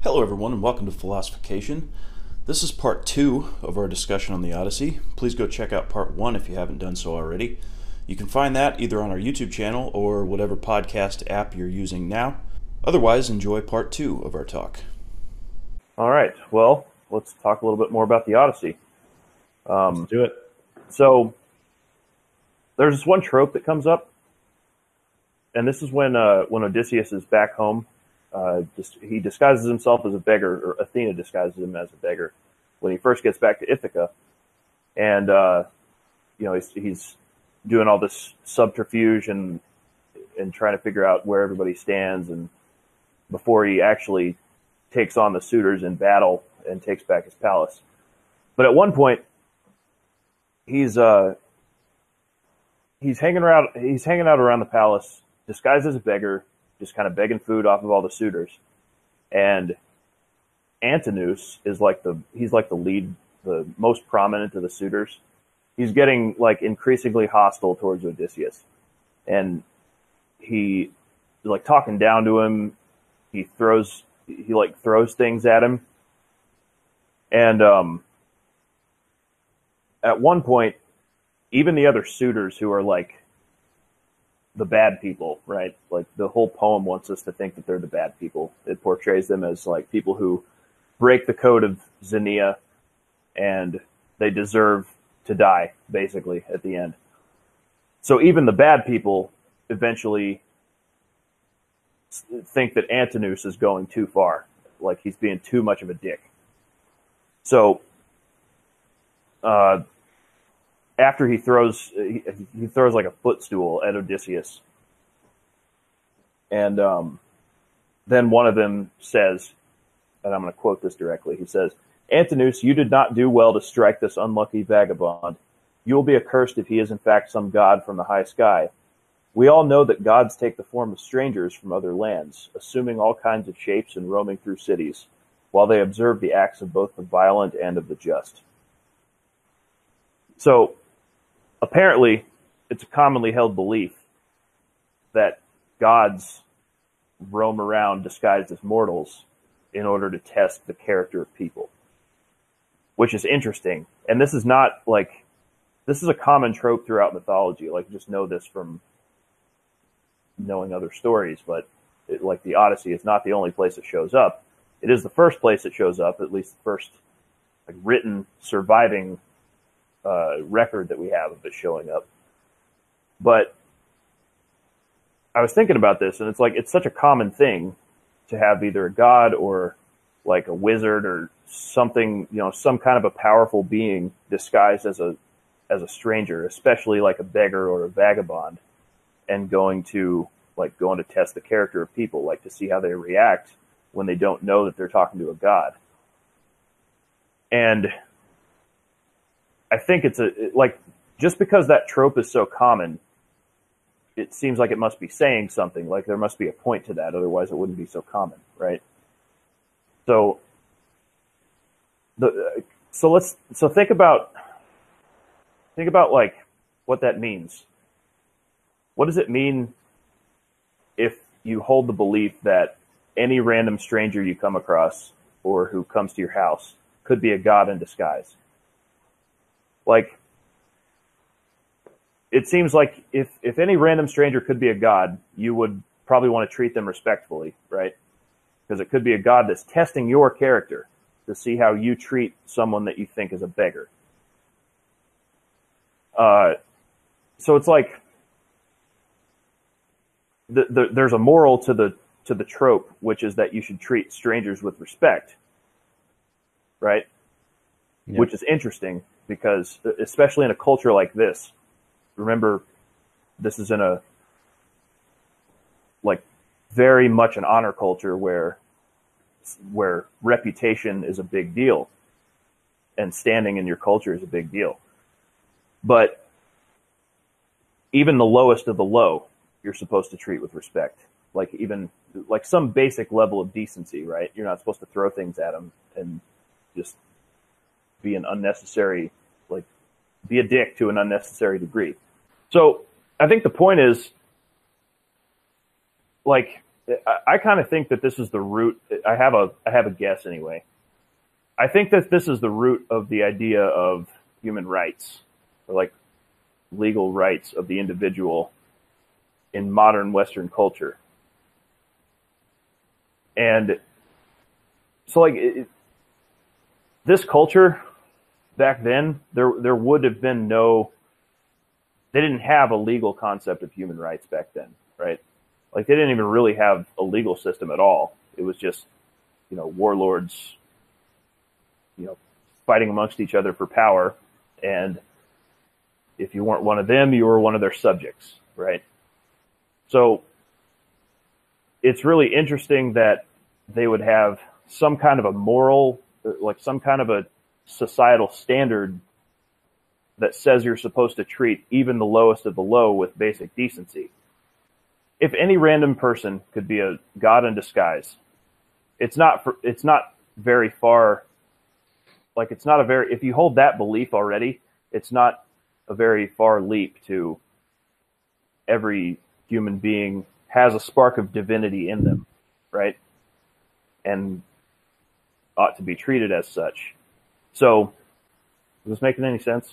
Hello, everyone, and welcome to Philosophication. This is part 2 of our discussion on the Odyssey. Please go check out part 1 if you haven't done so already. You can find that either on our YouTube channel or whatever podcast app you're using now. Otherwise, enjoy part 2 of our talk. All right, well, let's talk a little bit more about the Odyssey. Let's do it. So, there's this one trope that comes up, and this is when Odysseus is back home. He disguises himself as a beggar, or Athena disguises him as a beggar when he first gets back to Ithaca, and he's doing all this subterfuge and trying to figure out where everybody stands, and before he actually takes on the suitors in battle and takes back his palace. But at one point, he's hanging out around the palace, disguised as a beggar, just kind of begging food off of all the suitors. And Antinous is he's the lead, the most prominent of the suitors. He's getting increasingly hostile towards Odysseus. And he talking down to him. He throws things at him. And at one point, even the other suitors who are the bad people, right? The whole poem wants us to think that they're the bad people. It portrays them as people who break the code of Xenia and they deserve to die, basically, at the end. So even the bad people eventually think that Antinous is going too far, he's being too much of a dick. So after he throws a footstool at Odysseus, and then one of them says, and I'm going to quote this directly, he says, "Antinous, you did not do well to strike this unlucky vagabond. You will be accursed if he is in fact some god from the high sky. We all know that gods take the form of strangers from other lands, assuming all kinds of shapes and roaming through cities, while they observe the acts of both the violent and of the just." So, apparently, it's a commonly held belief that gods roam around disguised as mortals in order to test the character of people, which is interesting. And this is not this is a common trope throughout mythology. Just know this from knowing other stories, but the Odyssey is not the only place it shows up. It is the first place it shows up, at least the first written surviving record that we have of it showing up. But I was thinking about this, and it's such a common thing to have either a god or a wizard or something, some kind of a powerful being disguised as a stranger, especially a beggar or a vagabond, and going to test the character of people, to see how they react when they don't know that they're talking to a god. And I think it's just because that trope is so common, it seems like it must be saying something, there must be a point to that, otherwise it wouldn't be so common, right? So think about what that means. What does it mean if you hold the belief that any random stranger you come across or who comes to your house could be a god in disguise? It seems like if any random stranger could be a god, you would probably want to treat them respectfully, right? Because it could be a god that's testing your character to see how you treat someone that you think is a beggar. So it's there's a moral to the trope, which is that you should treat strangers with respect, right? Yep. Which is interesting because, especially in a culture like this, remember, this is in a very much an honor culture where reputation is a big deal and standing in your culture is a big deal. But even the lowest of the low, you're supposed to treat with respect. Even some basic level of decency, right? You're not supposed to throw things at them and just be an unnecessary, be a dick to an unnecessary degree. So I think the point is, I kind of think that this is the root. I have a guess anyway. I think that this is the root of the idea of human rights, or like legal rights of the individual in modern Western culture. And so like this culture back then, there would have been they didn't have a legal concept of human rights back then, right? Like they didn't even really have a legal system at all. It was just, warlords, fighting amongst each other for power. And if you weren't one of them, you were one of their subjects, right? So it's really interesting that they would have some kind of a moral, like some kind of a societal standard that says you're supposed to treat even the lowest of the low with basic decency. If any random person could be a god in disguise, it's not very far. Like if you hold that belief already, it's not a very far leap to every human being has a spark of divinity in them, right? And ought to be treated as such. So, is this making any sense?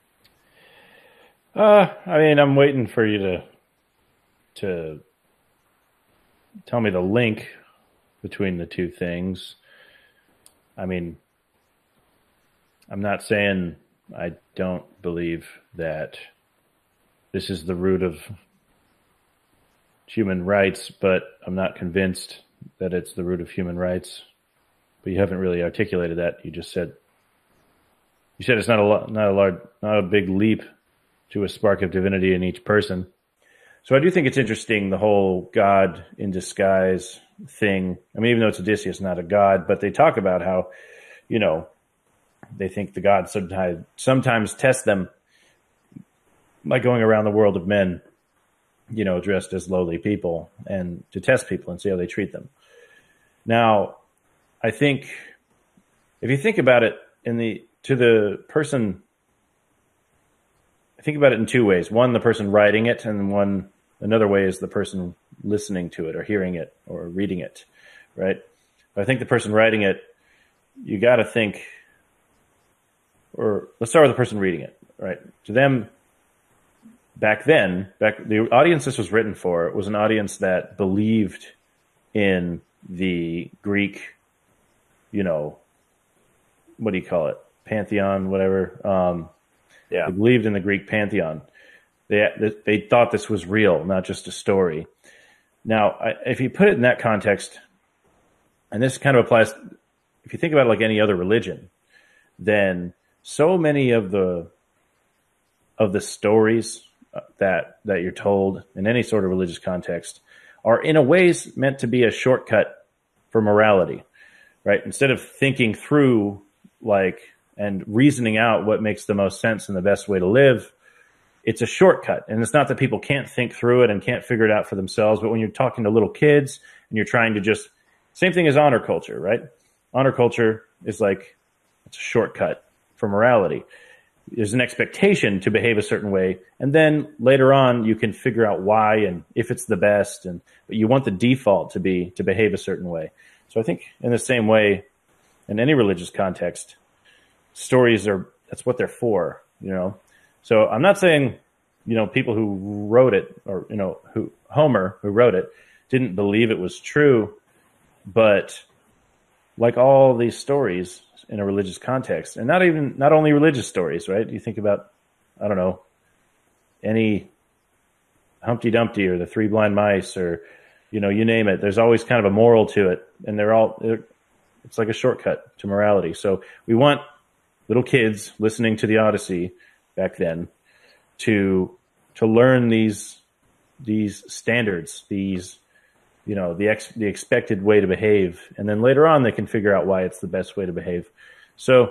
I'm waiting for you to tell me the link between the two things. I'm not saying I don't believe that this is the root of human rights, but I'm not convinced that it's the root of human rights. But you haven't really articulated that. You said it's not a big leap to a spark of divinity in each person. So I do think it's interesting, the whole God in disguise thing. Even though it's Odysseus, not a god, but they talk about how, they think the gods sometimes test them by going around the world of men, dressed as lowly people, and to test people and see how they treat them. Now, I think if you think about it to the person, I think about it in two ways. One, the person writing it, and another way is the person listening to it or hearing it or reading it, right? But I think the person writing it, you got to think, or let's start with the person reading it, right? To them, the audience this was written for was an audience that believed in the Greek, what do you call it? Pantheon, whatever. They believed in the Greek pantheon. They thought this was real, not just a story. Now, if you put it in that context, and this kind of applies, if you think about it like any other religion, then so many of the stories that you're told in any sort of religious context are in a ways meant to be a shortcut for morality, right? Instead of thinking through and reasoning out what makes the most sense and the best way to live, it's a shortcut. And it's not that people can't think through it and can't figure it out for themselves, but when you're talking to little kids and you're trying to same thing as honor culture, right? Honor culture is it's a shortcut for morality. There's an expectation to behave a certain way, and then later on you can figure out why and if it's the best, but you want the default to behave a certain way. So I think in the same way, in any religious context, stories that's what they're for, So I'm not saying, people who wrote it or, Homer, who wrote it, didn't believe it was true, but like all these stories in a religious context, and not only religious stories, right? You think about, I don't know, any Humpty Dumpty or the Three Blind Mice or, you name it. There's always kind of a moral to it, and it's like a shortcut to morality. So we want little kids listening to the Odyssey back then to learn these standards, the expected way to behave, and then later on they can figure out why it's the best way to behave. So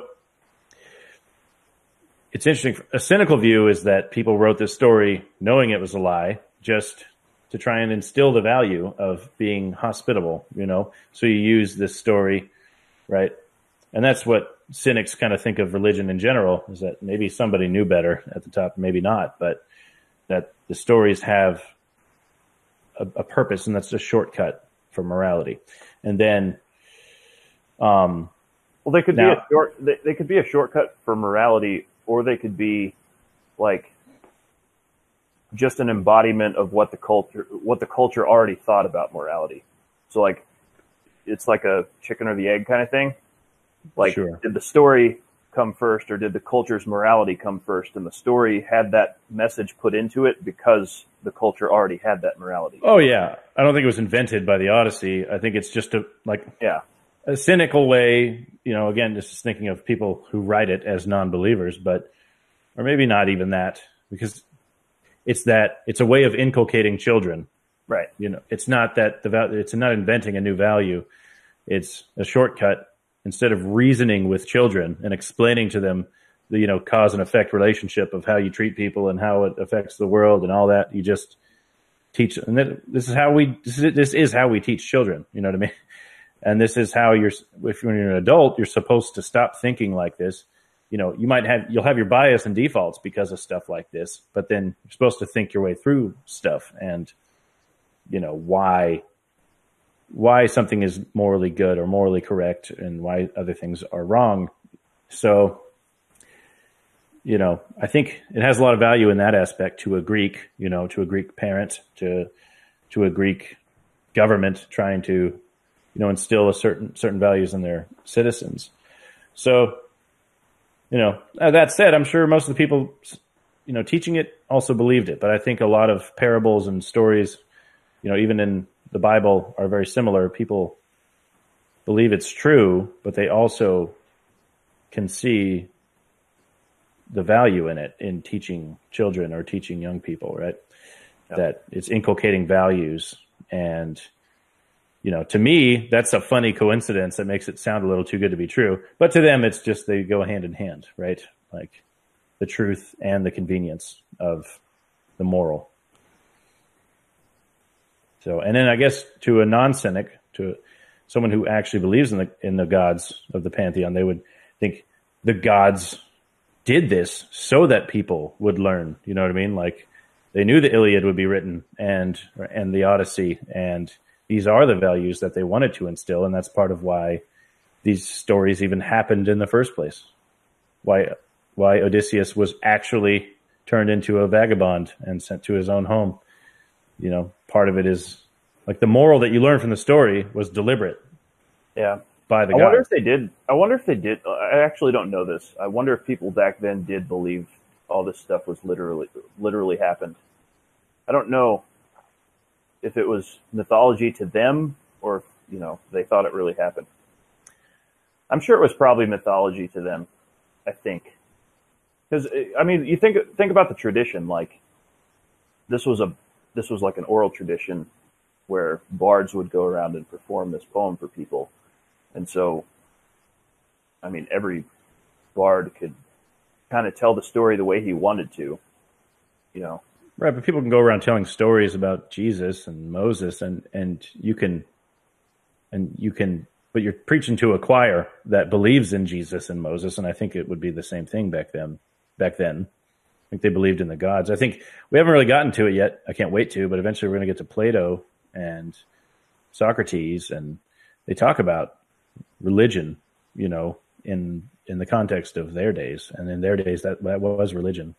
it's interesting. A cynical view is that people wrote this story knowing it was a lie, just to try and instill the value of being hospitable, So you use this story, right? And that's what cynics kind of think of religion in general, is that maybe somebody knew better at the top, maybe not, but that the stories have a purpose, and that's a shortcut for morality. And then, well, they could now, be they could be a shortcut for morality, or they could be like just an embodiment of what the culture already thought about morality. So like, it's like a chicken or the egg kind of thing. Like, sure. Did the story come first, or did the culture's morality come first? And the story had that message put into it because the culture already had that morality. Oh yeah, I don't think it was invented by the Odyssey. I think it's just a cynical way. Again, this is thinking of people who write it as non-believers, or maybe not even that, because it's a way of inculcating children. Right. It's not that it's not inventing a new value. It's a shortcut. Instead of reasoning with children and explaining to them the cause and effect relationship of how you treat people and how it affects the world and all that, you just teach. And this is how we teach children. You know what I mean? And this is how if you're an adult, you're supposed to stop thinking like this. You'll have your bias and defaults because of stuff like this, but then you're supposed to think your way through stuff and why something is morally good or morally correct and why other things are wrong. So, I think it has a lot of value in that aspect to a Greek, to a Greek parent, to a Greek government trying to, instill certain values in their citizens. So, that said, I'm sure most of the people, teaching it also believed it, but I think a lot of parables and stories, even in the Bible, are very similar. People believe it's true, but they also can see the value in it in teaching children or teaching young people, right? Yeah. That it's inculcating values. And, to me, that's a funny coincidence that makes it sound a little too good to be true. But to them, it's just they go hand in hand, right? Like the truth and the convenience of the moral. So, and then I guess to a non-cynic, to someone who actually believes in the gods of the pantheon, they would think the gods did this so that people would learn. You know what I mean? Like they knew the Iliad would be written and the Odyssey, and these are the values that they wanted to instill, and that's part of why these stories even happened in the first place. Why Odysseus was actually turned into a vagabond and sent to his own home. Part of it is like the moral that you learn from the story was deliberate. Yeah. By the gods. I wonder if they did. I actually don't know this. I wonder if people back then did believe all this stuff was literally happened. I don't know if it was mythology to them or if, they thought it really happened. I'm sure it was probably mythology to them, I think. Because, you think about the tradition, like this was like an oral tradition where bards would go around and perform this poem for people. And so, every bard could kind of tell the story the way he wanted to, Right, but people can go around telling stories about Jesus and Moses and you can, but you're preaching to a choir that believes in Jesus and Moses, and I think it would be the same thing back then. I think they believed in the gods. I think we haven't really gotten to it yet. I can't wait to, but eventually we're going to get to Plato and Socrates, and they talk about religion, in the context of their days. And in their days, that was religion.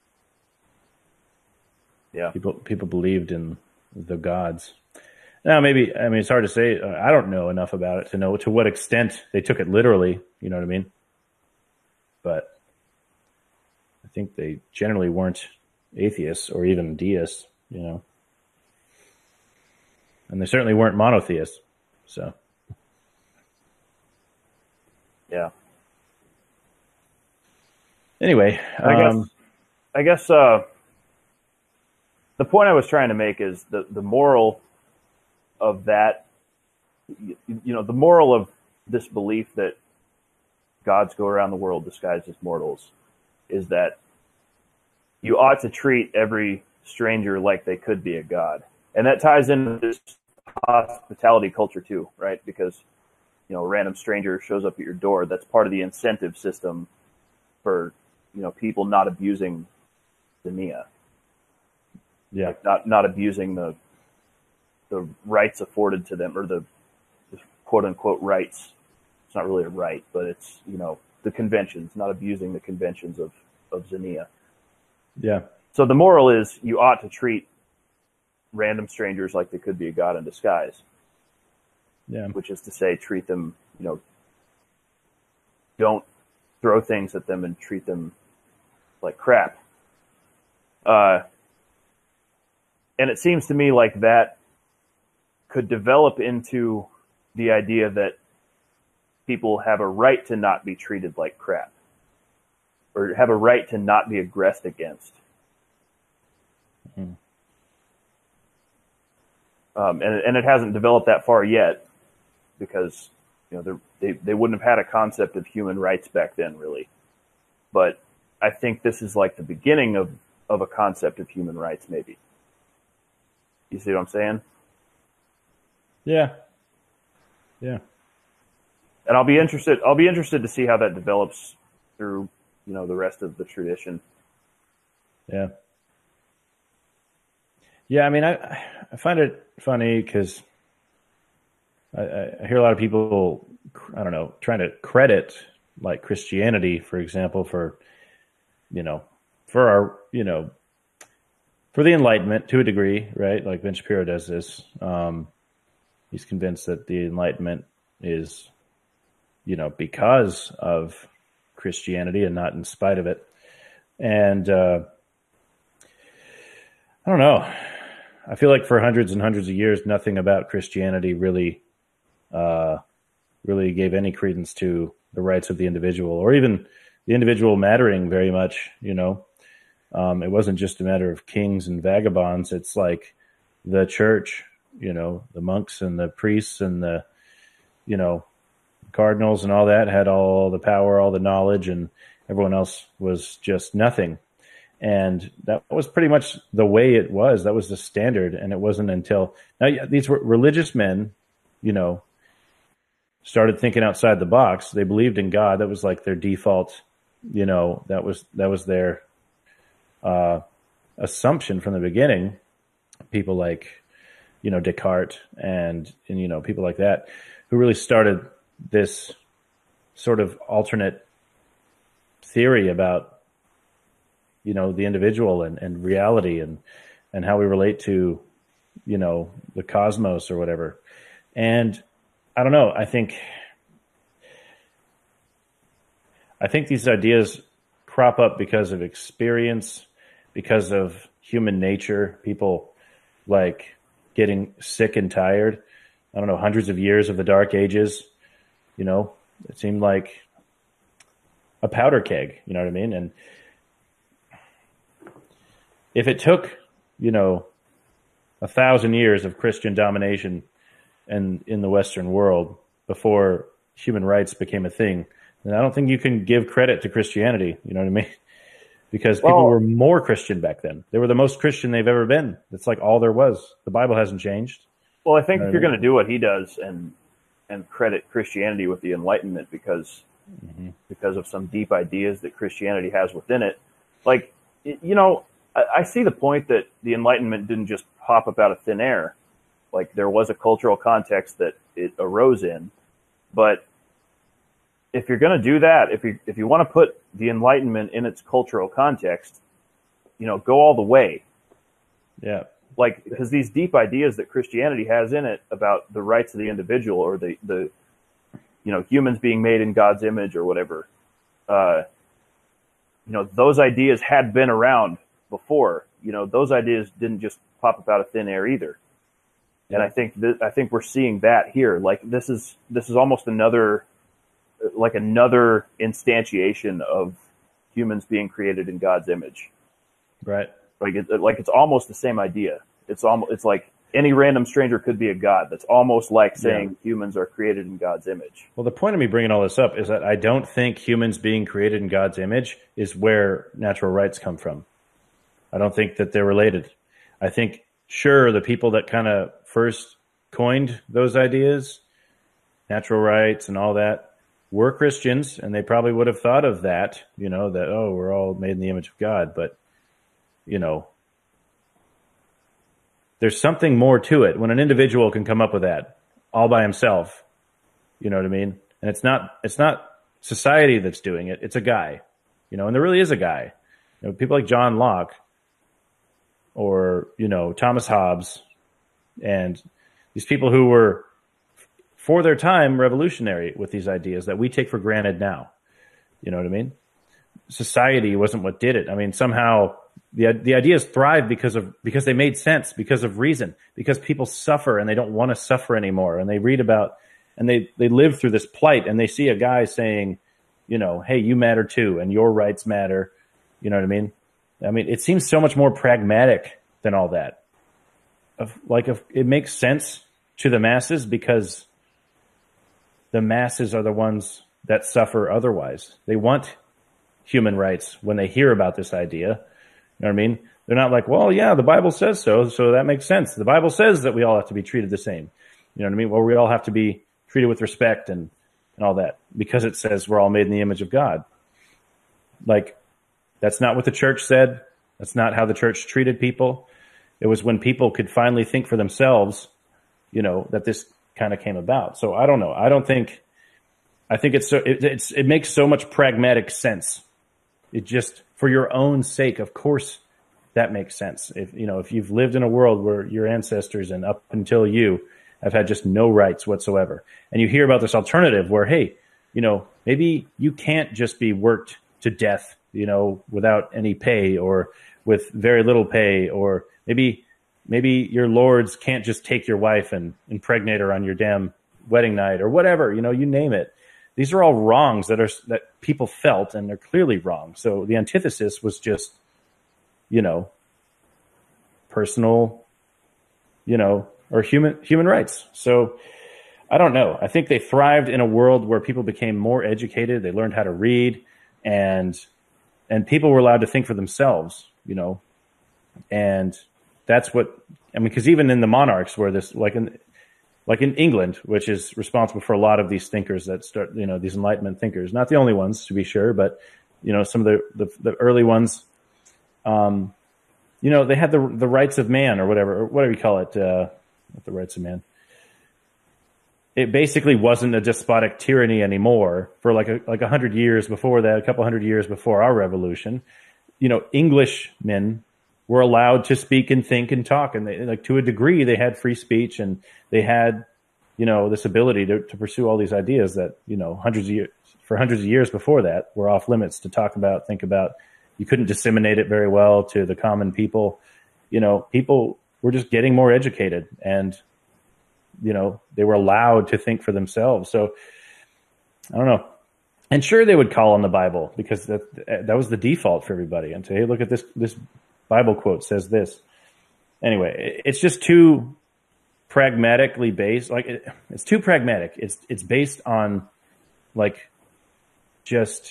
Yeah. People believed in the gods. Now, maybe, it's hard to say. I don't know enough about it to know to what extent they took it literally. You know what I mean? But I think they generally weren't atheists or even deists, and they certainly weren't monotheists. So, yeah. Anyway, I guess the point I was trying to make is the moral of that. The moral of this belief that gods go around the world disguised as mortals is that you ought to treat every stranger like they could be a god. And that ties into this hospitality culture too, right? Because, a random stranger shows up at your door. That's part of the incentive system for, people not abusing the Nia. Yeah. Like not abusing the rights afforded to them or the quote unquote rights. It's not really a right, but it's, the conventions, not abusing the conventions of Xenia. Yeah. So the moral is you ought to treat random strangers like they could be a god in disguise. Yeah. Which is to say, treat them, don't throw things at them and treat them like crap. And it seems to me like that could develop into the idea that people have a right to not be treated like crap, or have a right to not be aggressed against. Mm-hmm. And it hasn't developed that far yet, because they wouldn't have had a concept of human rights back then, really. But I think this is like the beginning of a concept of human rights, maybe. You see what I'm saying? Yeah. Yeah. And I'll be interested to see how that develops through, the rest of the tradition. Yeah. Yeah, I mean, I find it funny because I hear a lot of people, I don't know, trying to credit like Christianity, for example, for our, for the Enlightenment to a degree, right? Like Ben Shapiro does this. He's convinced that the Enlightenment is, because of Christianity and not in spite of it. And I don't know. I feel like for hundreds and hundreds of years, nothing about Christianity really gave any credence to the rights of the individual, or even the individual mattering very much. It wasn't just a matter of kings and vagabonds. It's like the church, the monks and the priests and the, cardinals and all that had all the power, all the knowledge, and everyone else was just nothing. And that was pretty much the way it was. That was the standard. And it wasn't until now these were religious men, started thinking outside the box. They believed in God. That was like their default, that was their assumption from the beginning. People like, Descartes and people like that, who really started this sort of alternate theory about, the individual and reality and how we relate to, the cosmos or whatever. And I don't know. I think these ideas crop up because of experience, because of human nature, people like getting sick and tired. I don't know, hundreds of years of the Dark Ages, it seemed like a powder keg, you know what I mean? And if it took, 1,000 years of Christian domination and in the Western world before human rights became a thing, then I don't think you can give credit to Christianity, you know what I mean? Because people were more Christian back then. They were the most Christian they've ever been. It's like all there was. The Bible hasn't changed. Well, I think if you're going to do what he does and credit Christianity with the Enlightenment because of some deep ideas that Christianity has within it, like, I see the point that the Enlightenment didn't just pop up out of thin air. Like, there was a cultural context that it arose in. But if you're going to do that, if you want to put the Enlightenment in its cultural context, go all the way. Yeah. Like, because these deep ideas that Christianity has in it about the rights of the individual, or the humans being made in God's image or whatever, those ideas had been around before. Those ideas didn't just pop up out of thin air either. And I think we're seeing that here. Like, this is almost another instantiation of humans being created in God's image. Right. It's almost the same idea. It's like any random stranger could be a god. That's almost like saying humans are created in God's image. Well, the point of me bringing all this up is that I don't think humans being created in God's image is where natural rights come from. I don't think that they're related. I think, sure, the people that kind of first coined those ideas, natural rights and all that, were Christians, and they probably would have thought of that, that, we're all made in the image of God. But, there's something more to it. When an individual can come up with that all by himself, You know what I mean? And it's not society that's doing it. It's a guy, and there really is a guy. People like John Locke or, Thomas Hobbes and these people who were, for their time, revolutionary with these ideas that we take for granted now. You know what I mean? Society wasn't what did it. I mean, somehow the ideas thrive because they made sense, because of reason, because people suffer and they don't want to suffer anymore. And they read about, and they live through this plight, and they see a guy saying, hey, you matter too, and your rights matter. You know what I mean? I mean, it seems so much more pragmatic than all that. If it makes sense to the masses because the masses are the ones that suffer otherwise. They want human rights when they hear about this idea. You know what I mean? They're not like, well, yeah, the Bible says so that makes sense. The Bible says that we all have to be treated the same. You know what I mean? Well, we all have to be treated with respect and all that because it says we're all made in the image of God. Like, that's not what the church said. That's not how the church treated people. It was when people could finally think for themselves, that this kind of came about. So I don't know. I think it makes so much pragmatic sense. It just, for your own sake, of course, that makes sense. If you've lived in a world where your ancestors and up until you have had just no rights whatsoever, and you hear about this alternative where, hey, maybe you can't just be worked to death, without any pay or with very little pay, or maybe your lords can't just take your wife and impregnate her on your damn wedding night or whatever, you name it. These are all wrongs that people felt, and they're clearly wrong. So the antithesis was just, personal, or human rights. So I don't know. I think they thrived in a world where people became more educated. They learned how to read, and people were allowed to think for themselves, and that's what, because even in the monarchs where this, like in England, which is responsible for a lot of these thinkers that start, these Enlightenment thinkers, not the only ones to be sure, but, some of the early ones, they had the rights of man or whatever you call it, the rights of man. It basically wasn't a despotic tyranny anymore for like 100 years before that, a couple hundred years before our revolution. Englishmen were allowed to speak and think and talk, and they, to a degree, they had free speech, and they had, this ability to pursue all these ideas that, hundreds of years before that were off limits to talk about, think about. You couldn't disseminate it very well to the common people. People were just getting more educated, and, they were allowed to think for themselves. So I don't know. And sure, they would call on the Bible because that was the default for everybody, and say, hey, look at this Bible quote says this. Anyway, it's just too pragmatically based. It's too pragmatic. It's based on just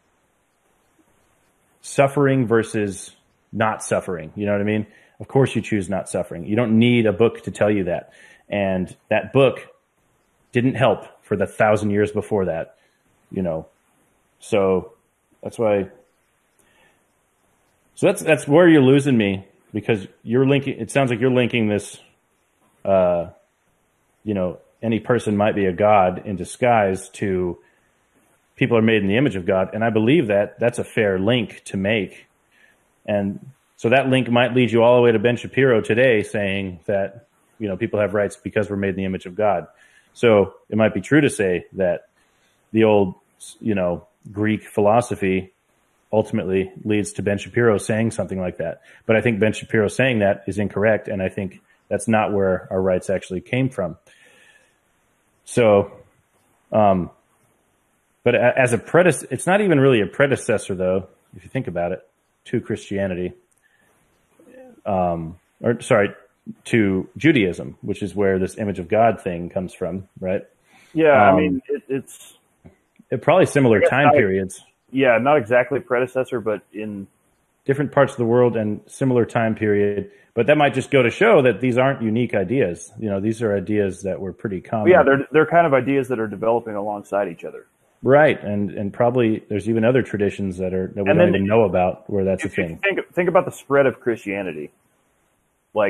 suffering versus not suffering. You know what I mean? Of course you choose not suffering. You don't need a book to tell you that. And that book didn't help for the 1,000 years before that, So that's why. So that's where you're losing me, because you're linking. It sounds like you're linking this. Any person might be a god in disguise to people are made in the image of God, and I believe that that's a fair link to make. And so that link might lead you all the way to Ben Shapiro today, saying that people have rights because we're made in the image of God. So it might be true to say that the old Greek philosophy ultimately leads to Ben Shapiro saying something like that. But I think Ben Shapiro saying that is incorrect, and I think that's not where our rights actually came from. So, but as a it's not even really a predecessor, though, if you think about it, to Christianity. To Judaism, which is where this image of God thing comes from, right? Yeah, it's probably similar time periods. Yeah, not exactly predecessor, but in different parts of the world and similar time period. But that might just go to show that these aren't unique ideas. These are ideas that were pretty common. Yeah, they're kind of ideas that are developing alongside each other. Right, and probably there's even other traditions that we don't even know about where that's a thing. Think about the spread of Christianity.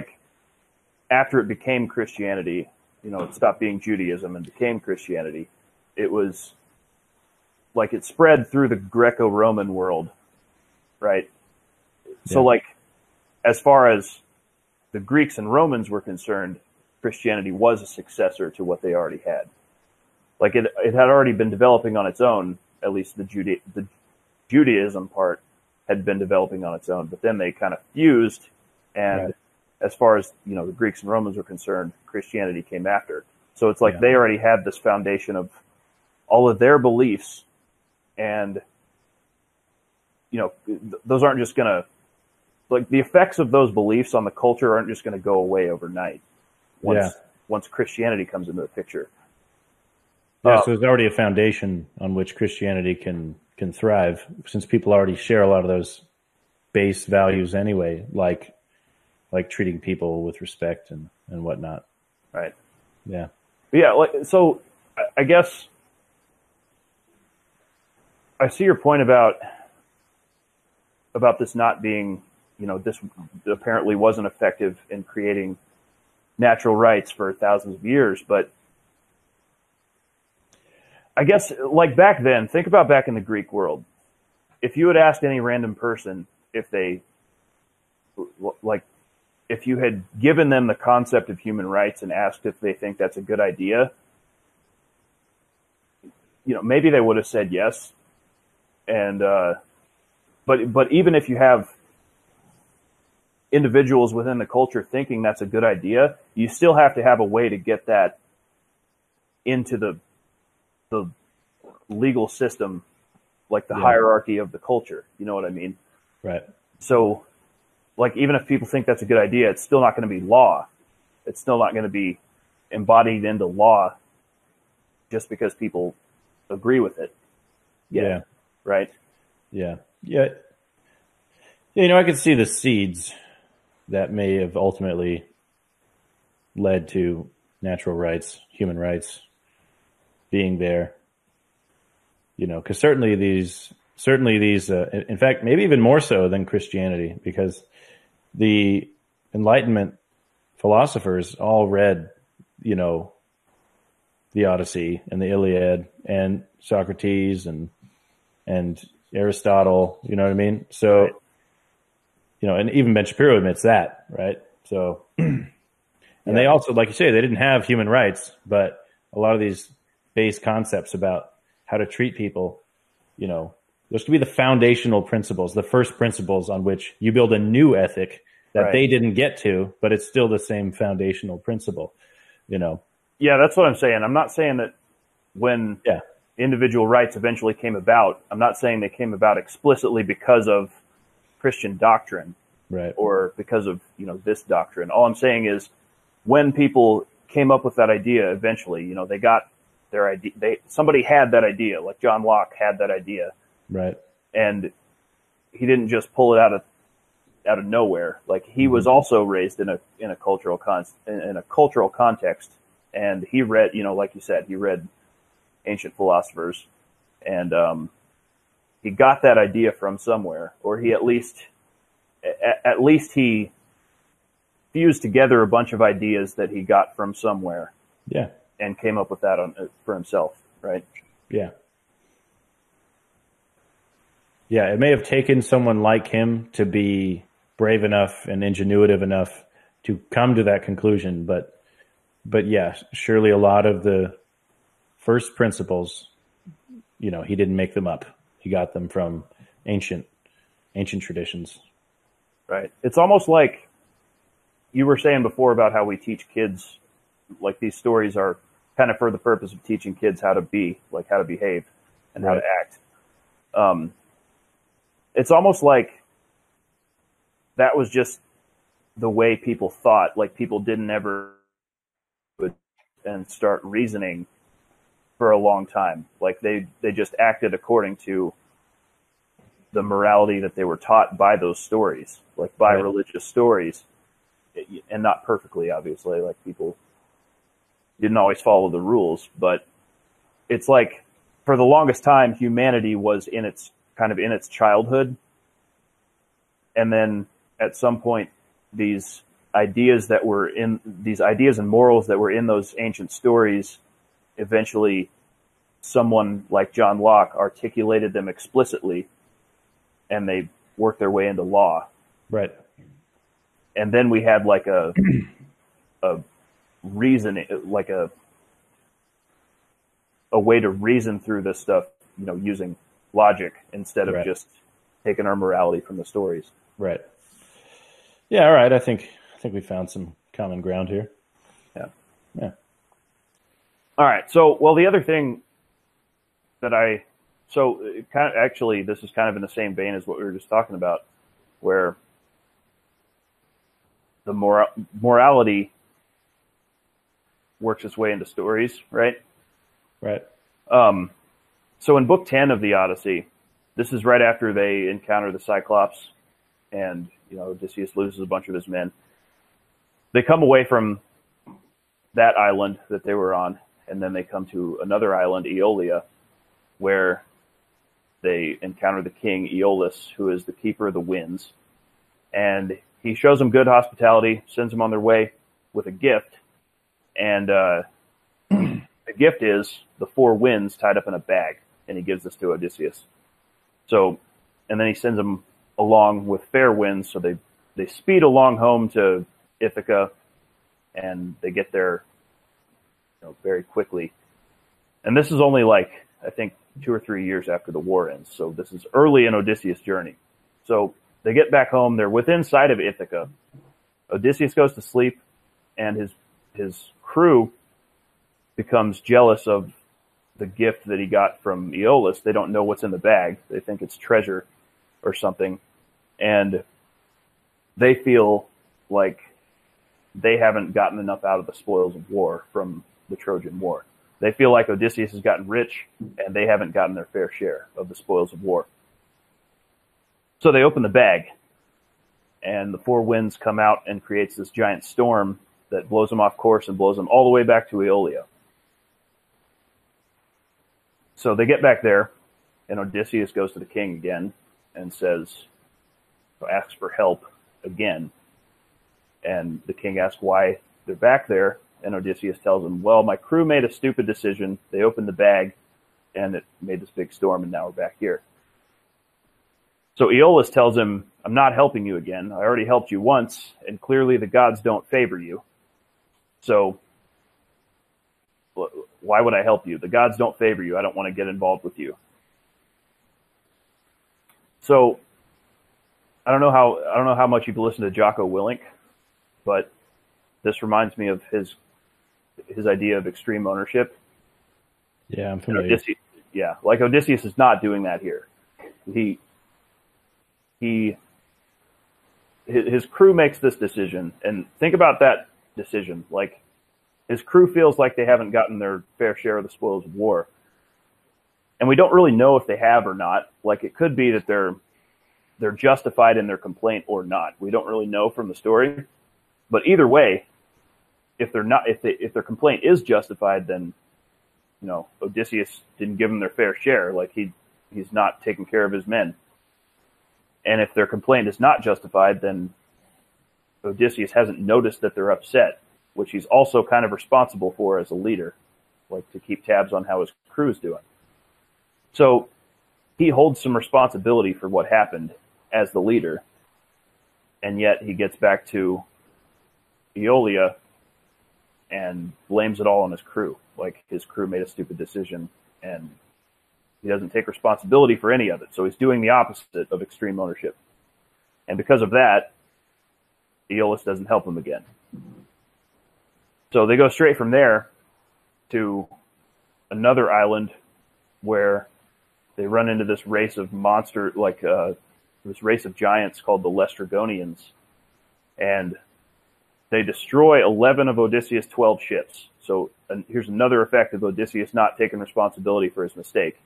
After it became Christianity, it stopped being Judaism and became Christianity. it was like it spread through the Greco-Roman world, right? So Yeah. like, as far as the Greeks and Romans were concerned, Christianity was a successor to what they already had. Like it had already been developing on its own, at least the Judaism part had been developing on its own, but then they kind of fused, and Right. as far as, you know, the Greeks and Romans were concerned, Christianity came after. So it's like Yeah. they already had this foundation of all of their beliefs, and, you know, those aren't just going to, like, the effects of those beliefs on the culture aren't just going to go away overnight once Christianity comes into the picture. Yeah, so there's already a foundation on which Christianity can thrive, since people already share a lot of those base values anyway, like treating people with respect and whatnot. Right. Yeah. Yeah. Like, so I guess I see your point about this not being, you know, this apparently wasn't effective in creating natural rights for thousands of years, but I guess, like, back then, think about back in the Greek world. If you had asked any random person if they, like, if you had given them the concept of human rights and asked if they think that's a good idea, you know, maybe they would have said yes. And, but even if you have individuals within the culture thinking that's a good idea, you still have to have a way to get that into the legal system, like the hierarchy of the culture. You know what I mean? Right. So, like, even if people think that's a good idea, it's still not going to be law. It's still not going to be embodied into law just because people agree with it. Yeah. Right? Yeah. Yeah. You know, I could see the seeds that may have ultimately led to natural rights, human rights being there. You know, because certainly these, in fact, maybe even more so than Christianity, because the Enlightenment philosophers all read, you know, the Odyssey and the Iliad and Socrates and Aristotle. You know what I mean? So, Right. you know, and even Ben Shapiro admits that, right? So, and they also, like you say, they didn't have human rights, but a lot of these base concepts about how to treat people, you know, those could be the foundational principles, the first principles on which you build a new ethic that they didn't get to, but it's still the same foundational principle, you know? Yeah, that's what I'm saying. I'm not saying that when individual rights eventually came about, I'm not saying they came about explicitly because of Christian doctrine, right, or because of, you know, this doctrine. All I'm saying is, when people came up with that idea, eventually, you know, they got their idea. Somebody had that idea, like John Locke had that idea, right, and he didn't just pull it out of nowhere. Like, he was also raised in a cultural context, and he read, you know, like you said, he read ancient philosophers, and he got that idea from somewhere, or he at least he fused together a bunch of ideas that he got from somewhere, yeah, and came up with that for himself, right? yeah. Yeah, it may have taken someone like him to be brave enough and ingenuitive enough to come to that conclusion, but yeah, surely a lot of the first principles, you know, he didn't make them up. He got them from ancient traditions. Right. It's almost like you were saying before about how we teach kids, like, these stories are kind of for the purpose of teaching kids how to be, like, how to behave and how to act. It's almost like that was just the way people thought. Like, people didn't ever and start reasoning for a long time. Like, they just acted according to the morality that they were taught by those stories, like by religious stories, and not perfectly, obviously. Like, people didn't always follow the rules, but it's like, for the longest time, humanity was in its childhood. And then at some point, these ideas and morals that were in those ancient stories eventually someone like John Locke articulated them explicitly, and they worked their way into law. Right. And then we had like a reason, like a way to reason through this stuff, using logic instead of just taking our morality from the stories. Right. Yeah. All right. I think we found some common ground here. Yeah. Yeah. All right. So, well, the other thing that actually, this is kind of in the same vein as what we were just talking about, where the morality works its way into stories, right? Right. So in Book 10 of the Odyssey, this is right after they encounter the Cyclops, and Odysseus loses a bunch of his men. They come away from that island that they were on, and then they come to another island, Aeolia, where they encounter the king Aeolus, who is the keeper of the winds, and he shows them good hospitality, sends them on their way with a gift, and the gift is the 4 winds tied up in a bag, and he gives this to Odysseus. So, and then he sends them along with fair winds, so they speed along home to Ithaca, and they get there very quickly. And this is only I think 2 or 3 years after the war ends, so this is early in Odysseus' journey. So they get back home, they're within sight of Ithaca. Odysseus goes to sleep, and his crew becomes jealous of the gift that he got from Aeolus. They don't know what's in the bag. They think it's treasure or something. And they feel like they haven't gotten enough out of the spoils of war from the Trojan War. They feel like Odysseus has gotten rich, and they haven't gotten their fair share of the spoils of war. So they open the bag, and the 4 winds come out and creates this giant storm that blows them off course and blows them all the way back to Aeolia. So they get back there, and Odysseus goes to the king again and asks for help again. And the king asks why they're back there, and Odysseus tells him, well, my crew made a stupid decision. They opened the bag, and it made this big storm, and now we're back here. So Aeolus tells him, I'm not helping you again. I already helped you once, and clearly the gods don't favor you. So why would I help you? The gods don't favor you. I don't want to get involved with you. So I don't know how much you've listened to Jocko Willink, but this reminds me of his idea of extreme ownership. Yeah, I'm familiar. Odysseus is not doing that here. His crew makes this decision, and think about that decision. Like, his crew feels like they haven't gotten their fair share of the spoils of war. And we don't really know if they have or not. Like, it could be that they're justified in their complaint or not. We don't really know from the story. But either way, if their complaint is justified, then Odysseus didn't give them their fair share. Like, he's not taking care of his men. And if their complaint is not justified, then Odysseus hasn't noticed that they're upset, which he's also kind of responsible for as a leader, like to keep tabs on how his crew is doing. So he holds some responsibility for what happened as the leader, and yet he gets back to Aeolia and blames it all on his crew. Like, his crew made a stupid decision, and he doesn't take responsibility for any of it. So he's doing the opposite of extreme ownership. And because of that, Aeolus doesn't help him again. So they go straight from there to another island where they run into this race of this race of giants called the Laestrygonians. And they destroy 11 of Odysseus' 12 ships. So here's another effect of Odysseus not taking responsibility for his mistake.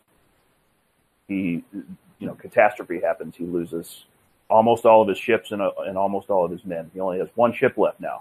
Catastrophe happens. He loses almost all of his ships and almost all of his men. He only has 1 ship left now.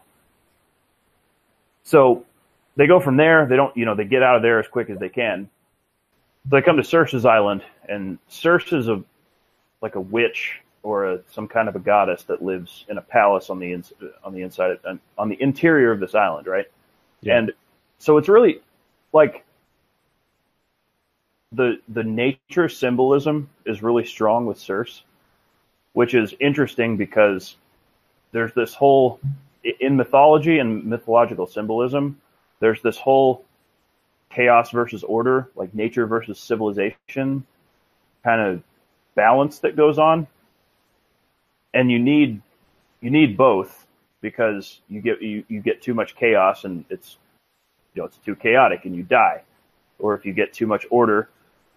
So they go from there. They get out of there as quick as they can. They come to Circe's island, and Circe is a witch or some kind of a goddess that lives in a palace on the inside, on the interior of this island, right? Yeah. And so it's really like the nature symbolism is really strong with Circe, which is interesting because there's this whole, in mythology and mythological symbolism, there's this whole chaos versus order, like nature versus civilization kind of balance that goes on. And you need both, because you get too much chaos and it's too chaotic and you die. Or if you get too much order,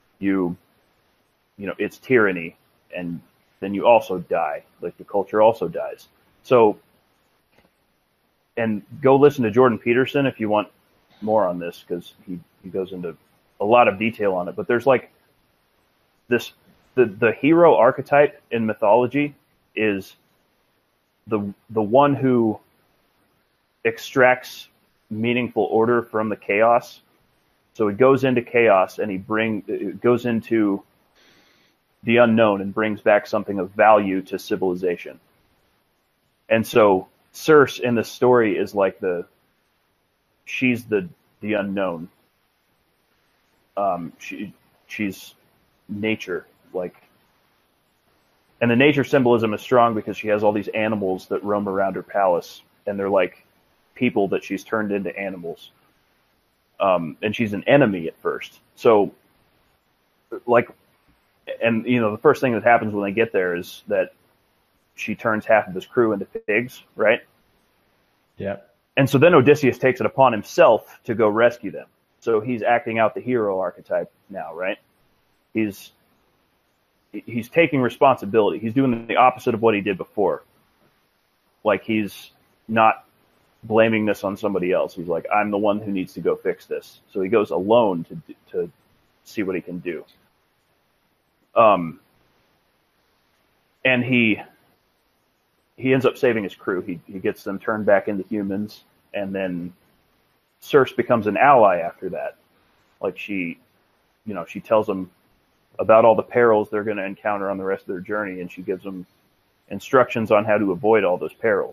it's tyranny, and then you also die. Like the culture also dies. So, and go listen to Jordan Peterson if you want more on this, because he goes into a lot of detail on it. But there's like this, the hero archetype in mythology is the one who extracts meaningful order from the chaos. So he goes into chaos and it goes into the unknown and brings back something of value to civilization. And so Circe in the story is like she's the unknown. She's nature, and the nature symbolism is strong because she has all these animals that roam around her palace, and they're like people that she's turned into animals. And she's an enemy at first. So, the first thing that happens when they get there is that she turns half of his crew into pigs, right? Yeah. And so then Odysseus takes it upon himself to go rescue them. So he's acting out the hero archetype now, right? He's taking responsibility. He's doing the opposite of what he did before. Like, he's not blaming this on somebody else. He's like, I'm the one who needs to go fix this. So he goes alone to see what he can do. And he ends up saving his crew. He gets them turned back into humans, and then Circe becomes an ally after that. Like, she tells them about all the perils they're going to encounter on the rest of their journey, and she gives them instructions on how to avoid all those perils.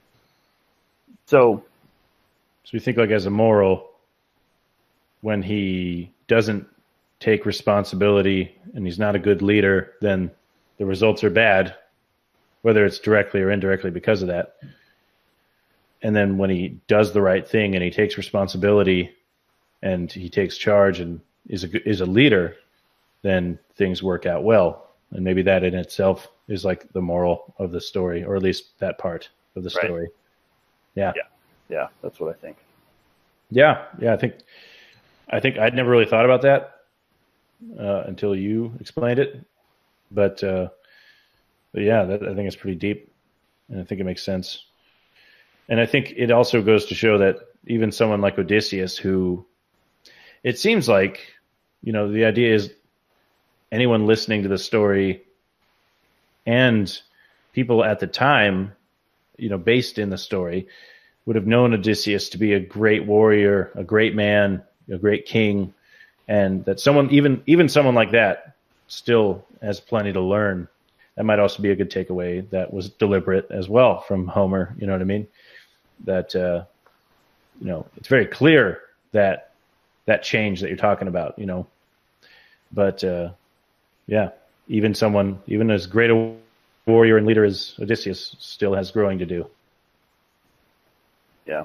So you think, like, as a moral, when he doesn't take responsibility and he's not a good leader, then the results are bad, whether it's directly or indirectly because of that. And then when he does the right thing and he takes responsibility and he takes charge and is a leader, then things work out well. And maybe that in itself is like the moral of the story, or at least that part of the story. Right. Yeah, that's what I think. Yeah, I think I'd never really thought about that until you explained it. But yeah, I think it's pretty deep, and I think it makes sense. And I think it also goes to show that even someone like Odysseus, who it seems like, the idea is anyone listening to the story and people at the time, based in the story, would have known Odysseus to be a great warrior, a great man, a great king, and that even someone like that still has plenty to learn. That might also be a good takeaway that was deliberate as well from Homer. You know what I mean? That, it's very clear that change that you're talking about, but, yeah, even as great a warrior and leader as Odysseus still has growing to do. Yeah.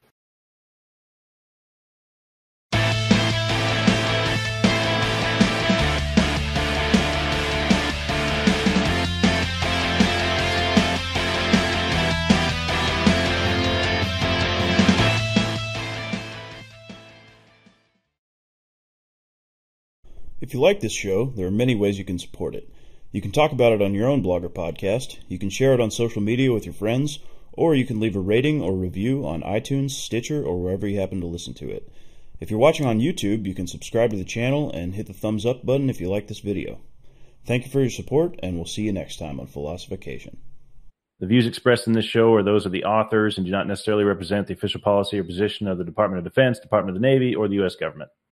If you like this show, there are many ways you can support it. You can talk about it on your own blog or podcast, you can share it on social media with your friends, or you can leave a rating or review on iTunes, Stitcher, or wherever you happen to listen to it. If you're watching on YouTube, you can subscribe to the channel and hit the thumbs up button if you like this video. Thank you for your support, and we'll see you next time on Philosophication. The views expressed in this show are those of the authors and do not necessarily represent the official policy or position of the Department of Defense, Department of the Navy, or the U.S. government.